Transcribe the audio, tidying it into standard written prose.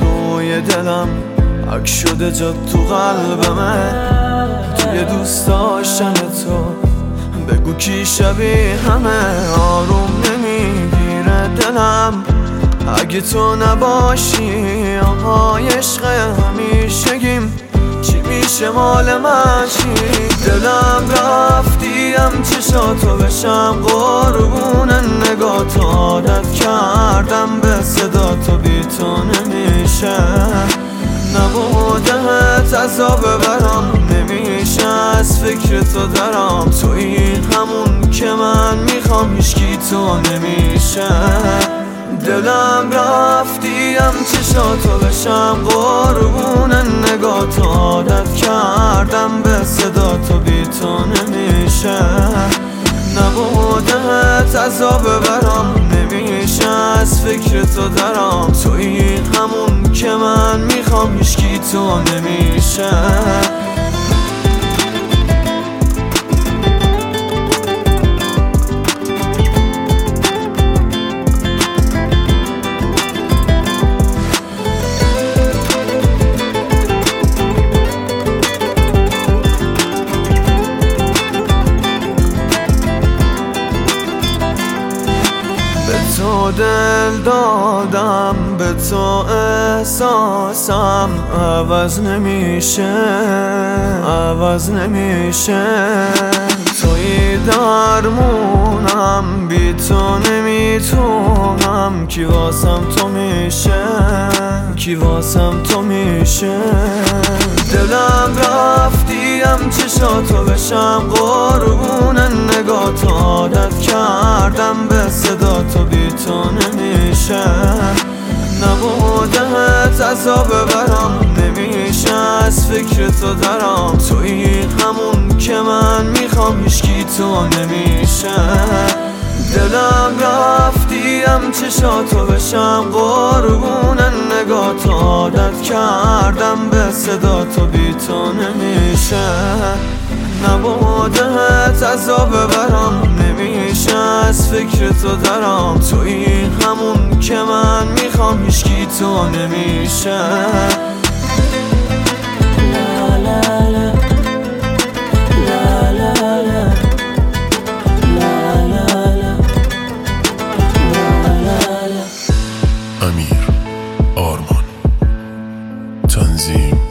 روی دلم حک شده جا تو قلبمه. توی دوست داشتن تو بگو کی شبیه همه. آروم نمیگیره دلم اگه تو نباشی. آهای عشق همیشگیم چی میشه مال من چی؟ دلم رفتیم چشاتو بشم قربون نگاتو. عادت کردم به صدا تو بی تو نمیشه. نبودهت عذاب برام نمیشه از فکر تو درام. توی همون که من میخوام هیچکی تو نمیشه. دلم رفتیم چشاتو بشم قربون نگاتو. عادت کردم به صدا تو بی تو نمیشه. نبودهت عذاب برام نمیشه از فکر تو درام. توی همون که من میخوام هیچکی تو نمیشه. تو دل دادم به تو احساسم عوض نمیشه. عوض نمیشه. توی درمونم بی تو نمیتونم. کی واسم تو میشه. کی واسم تو میشه. دلم رفتیم چشاتو بشم قربون نگاتو. عادت کردم به صدا تو بی تو نمیشه. نبودهت عذاب برام نمیشه از فکر تو درام. توی همون که من میخوام هیچکی تو نمیشه. دلم رفتیم چشاتو بشم قربون نگاتو. عادت کردم به صدا تو بی تو نمیشه. نبودهت عذاب برام نمیشه از فکر تو درام. توی همون که من میخوام هیچکی تو نمیشه. امیر آرمان تنظیم